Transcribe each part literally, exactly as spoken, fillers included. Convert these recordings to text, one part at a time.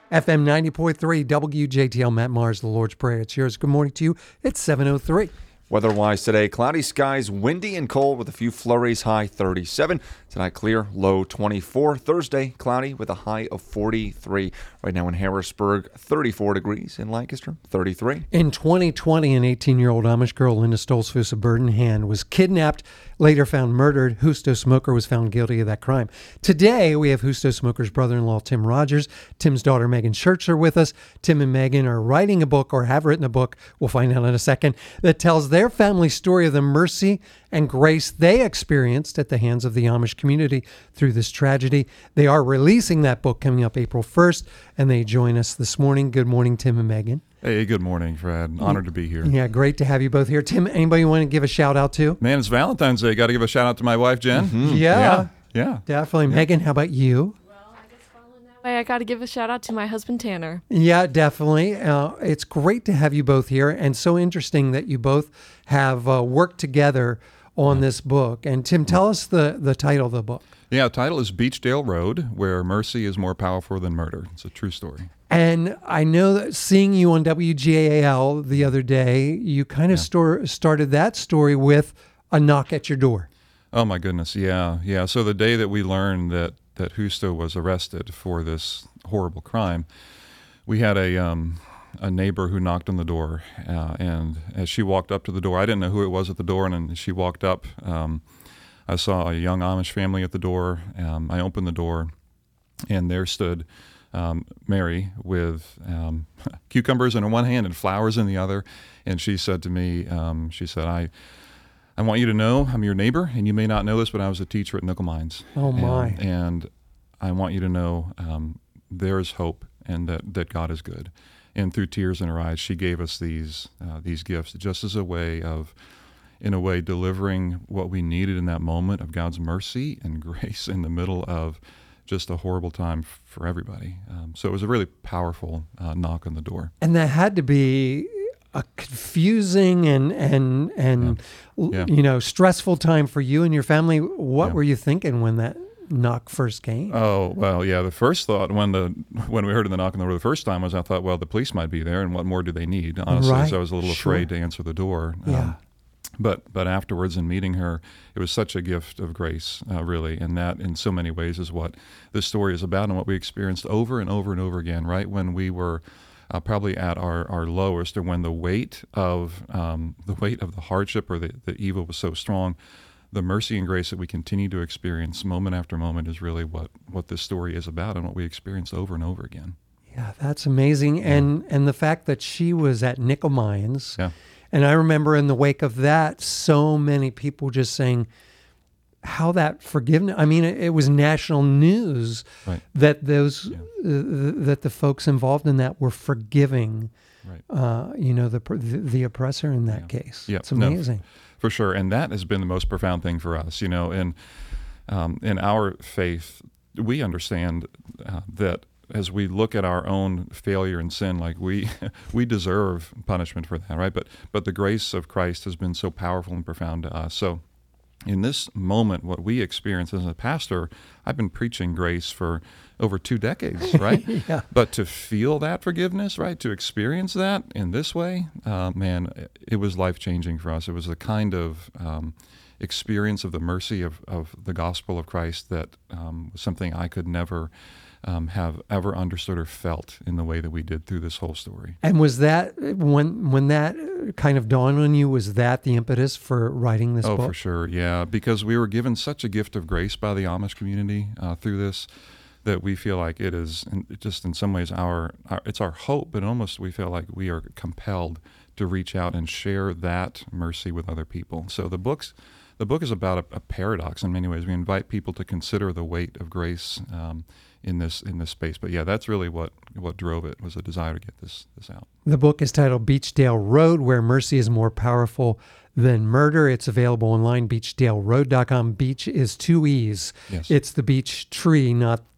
F M ninety point three, W J T L, Matt Mars, The Lord's Prayer. It's yours. Good morning to you. It's seven oh three. Weather-wise today, cloudy skies, windy and cold with a few flurries, high thirty-seven. Tonight, clear, low twenty-four. Thursday, cloudy with a high of forty-three. Right now in Harrisburg, thirty-four degrees. In Lancaster, thirty-three. In twenty twenty, an eighteen-year-old Amish girl, Linda Stoltzfus of Burden Hand, was kidnapped, later found murdered. Justo Smoker was found guilty of that crime. Today, we have Justo Smoker's brother-in-law, Tim Rogers. Tim's daughter, Megan Schertz, are with us. Tim and Megan are writing a book, or have written a book, we'll find out in a second, that tells their family story of the mercy and grace they experienced at the hands of the Amish community through this tragedy. They are releasing that book coming up April first, and they join us this morning. Good morning, Tim and Megan. Hey, good morning, Fred. Honored to be here. Yeah, great to have you both here. Tim, anybody want to give a shout out to? Man, it's Valentine's Day. Got to give a shout out to my wife, Jen. Mm-hmm. Yeah. Yeah. Yeah. Definitely. Yeah. Megan, how about you? I got to give a shout out to my husband, Tanner. Yeah, definitely. Uh, it's great to have you both here, and so interesting that you both have uh, worked together on this book. And Tim, tell us the, the title of the book. Yeah, the title is Beechdale Road, Where Mercy is More Powerful Than Murder. It's a true story. And I know that seeing you on W G A L the other day, you kind of yeah. stor- started that story with a knock at your door. Oh, my goodness. Yeah, yeah. So the day that we learned that that Justo was arrested for this horrible crime, we had a um, a neighbor who knocked on the door, uh, and as she walked up to the door, I didn't know who it was at the door, and then she walked up, um, I saw a young Amish family at the door. Um, I opened the door, and there stood um, Mary with um, cucumbers in one hand and flowers in the other, and she said to me, um, she said, I I want you to know I'm your neighbor, and you may not know this, but I was a teacher at Nickel Mines. Oh, my. And, and I want you to know um, there is hope and that, that God is good. And through tears in her eyes, she gave us these uh, these gifts just as a way of, in a way, delivering what we needed in that moment of God's mercy and grace in the middle of just a horrible time f- for everybody. Um, so it was a really powerful uh, knock on the door. And that had to be a confusing and and and yeah. Yeah. you know stressful time for you and your family. What yeah. were you thinking when that knock first came? Oh well, yeah. The first thought when the when we heard the knock on the door the first time was I thought, well, the police might be there, and what more do they need? Honestly, right. so I was a little sure. afraid to answer the door. Yeah. Um, but but afterwards, in meeting her, it was such a gift of grace, uh, really, and that in so many ways is what this story is about, and what we experienced over and over and over again. Right when we were Uh, probably at our, our lowest, or when the weight of um, the weight of the hardship or the, the evil was so strong, the mercy and grace that we continue to experience moment after moment is really what, what this story is about and what we experience over and over again. Yeah, that's amazing. Yeah. And and the fact that she was at Nickel Mines, yeah. and I remember in the wake of that, so many people just saying how that forgiveness, I mean, it, it was national news right. that those, yeah. uh, that the folks involved in that were forgiving, right. uh, you know, the, the the oppressor in that yeah. case. Yeah. It's amazing. No, for sure. And that has been the most profound thing for us, you know, in, um, in our faith, we understand uh, that as we look at our own failure and sin, like we we deserve punishment for that, right? But but the grace of Christ has been so powerful and profound to us. So in this moment, what we experience as a pastor, I've been preaching grace for over two decades, right? yeah. But to feel that forgiveness, right, to experience that in this way, uh, man, it was life-changing for us. It was the kind of um, experience of the mercy of, of the gospel of Christ that um, was something I could never Um, have ever understood or felt in the way that we did through this whole story. And was that, when when that kind of dawned on you, was that the impetus for writing this oh, book? Oh, for sure, yeah, because we were given such a gift of grace by the Amish community uh, through this that we feel like it is it just in some ways our, our, it's our hope, but almost we feel like we are compelled to reach out and share that mercy with other people. So the book's The book is about a, a paradox in many ways. We invite people to consider the weight of grace um, in this in this space. But yeah, that's really what, what drove it, was a desire to get this this out. The book is titled Beechdale Road, Where Mercy is More Powerful Than Murder. It's available online, beechdale road dot com. Beech is two E's. Yes. It's the beech tree, not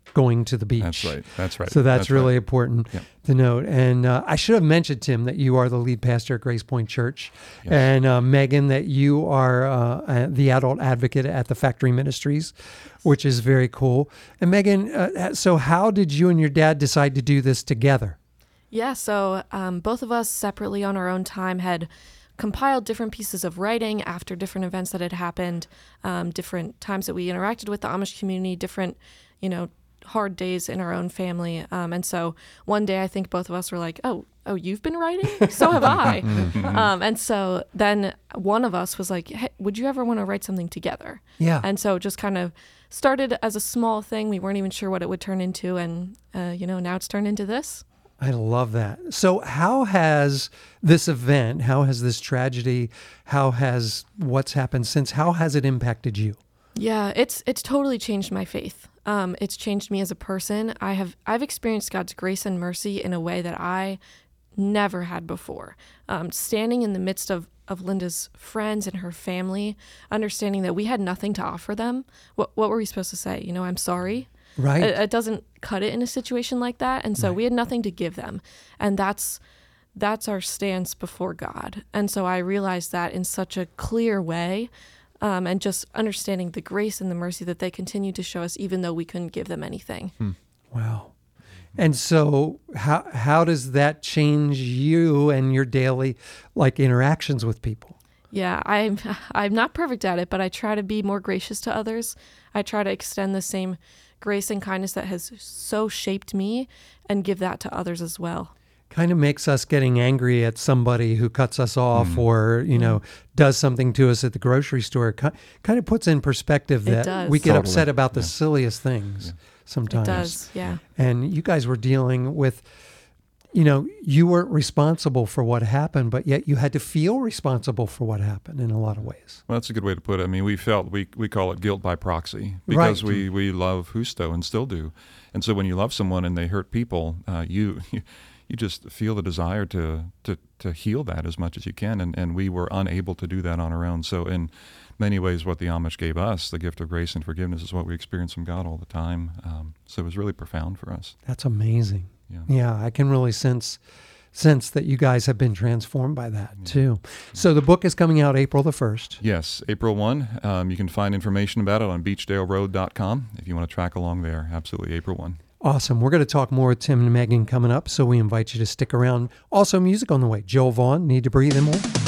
going to the beach. That's right. That's right. So that's, That's really right. important Yep. to note. And uh, I should have mentioned, Tim, that you are the lead pastor at Grace Point Church. Yes. And uh, Megan, that you are uh, uh, the adult advocate at the Factory Ministries, which is very cool. And Megan, uh, so how did you and your dad decide to do this together? Yeah, so um, both of us separately on our own time had compiled different pieces of writing after different events that had happened, um, different times that we interacted with the Amish community, different, you know, hard days in our own family. Um, and so one day I think both of us were like, oh, oh, you've been writing? So have I. um, and so then one of us was like, hey, would you ever want to write something together? Yeah. And so it just kind of started as a small thing. We weren't even sure what it would turn into. And, uh, you know, now it's turned into this. I love that. So how has this event, how has this tragedy, how has what's happened since, how has it impacted you? Yeah, it's it's totally changed my faith. Um, it's changed me as a person. I have I've experienced God's grace and mercy in a way that I never had before. Um, standing in the midst of, of Linda's friends and her family, understanding that we had nothing to offer them. What what were we supposed to say? You know, I'm sorry. Right. It, it doesn't cut it in a situation like that. And so Right. we had nothing to give them. And that's that's our stance before God. And so I realized that in such a clear way, um, and just understanding the grace and the mercy that they continue to show us, even though we couldn't give them anything. Hmm. Wow. And so how how does that change you and your daily like interactions with people? Yeah, I'm I'm not perfect at it, but I try to be more gracious to others. I try to extend the same grace and kindness that has so shaped me and give that to others as well. Kind of makes us getting angry at somebody who cuts us off or, you know, does something to us at the grocery store. Ki- Kind of puts in perspective It that does. we get Totally. upset about the Yeah. silliest things Yeah. sometimes. It does, yeah. And you guys were dealing with, you know, you weren't responsible for what happened, but yet you had to feel responsible for what happened in a lot of ways. Well, that's a good way to put it. I mean, we felt, we, we call it guilt by proxy because Right. we, we love Justo and still do. And so when you love someone and they hurt people, uh, you, you you just feel the desire to, to, to heal that as much as you can. And, and we were unable to do that on our own. So in many ways, what the Amish gave us, the gift of grace and forgiveness, is what we experience from God all the time. Um, so it was really profound for us. That's amazing. Yeah. Yeah, I can really sense sense that you guys have been transformed by that too. So the book is coming out April the first. Yes, April first. Um, you can find information about it on beechdale road dot com if you want to track along there. Absolutely, April first. Awesome. We're going to talk more with Tim and Megan coming up, so we invite you to stick around. Also, music on the way. Joel Vaughn, Need to Breathe, and more.